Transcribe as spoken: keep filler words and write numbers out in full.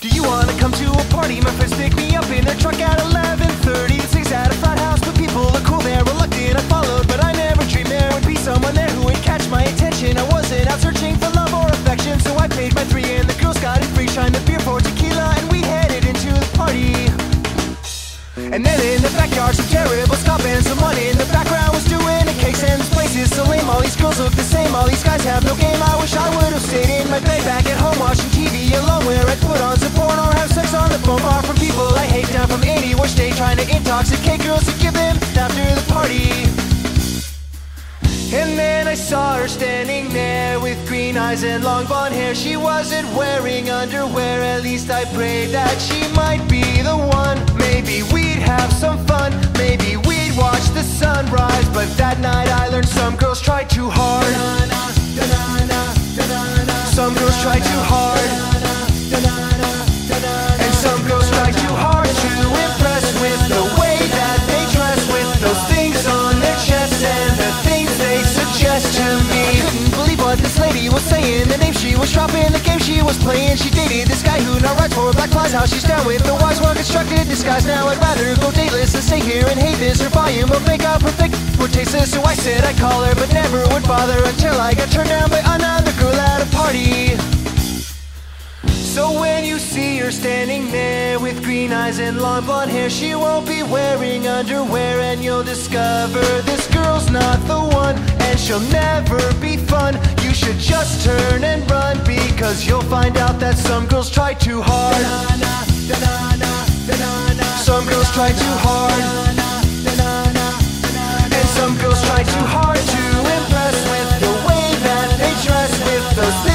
Do you wanna come to a party? My friends pick me up in their truck at eleven thirty. Six at a frat house, but people look cool there. Reluctant, I followed, but I never dreamed there would be someone there who would catch my attention. I wasn't out searching for love or affection, so I paid my three and the girls got it free. Shined the beer for tequila and we headed into the party. And then in the backyard, some terrible ska and someone in the background was doing a case. And this place is so lame, all these girls look the same, all these guys have no game. I wish I would have stayed in my bed back at home watching T V alone, where I'd put on some porn or have sex on the phone. Far from people I hate, down from anywhere state, trying to intoxicate girls to give them after the party. And then I saw her standing there with green eyes and long blonde hair. She wasn't wearing underwear, at least I prayed that she might be the one. Maybe we'd have some fun, maybe we'd watch the sunrise. But that night I learned some girls try too hard. Some girls try too hard. And some girls try too hard to impress with the way that they dress, with those things on their chests and the things they suggest to me. I couldn't believe what this lady was saying, the name she was dropping, the game she was playing. She dated this guy who now writes for Black Flies. How she's down with the wise, well-constructed disguise. Now I'd rather go dateless than stay here and hate this. Her volume of makeup perfect were tasteless, so I said I'd call her, but never would bother until I got turned down by another girl at a party. So when you see her standing there with green eyes and long blonde hair, she won't be wearing underwear, and you'll discover this girl's not the one, and she'll never be fun. You should just turn and run, because you'll find out that some girls try too hard. Some girls try too hard. And some girls try too hard to impress with the way that they dress, with those things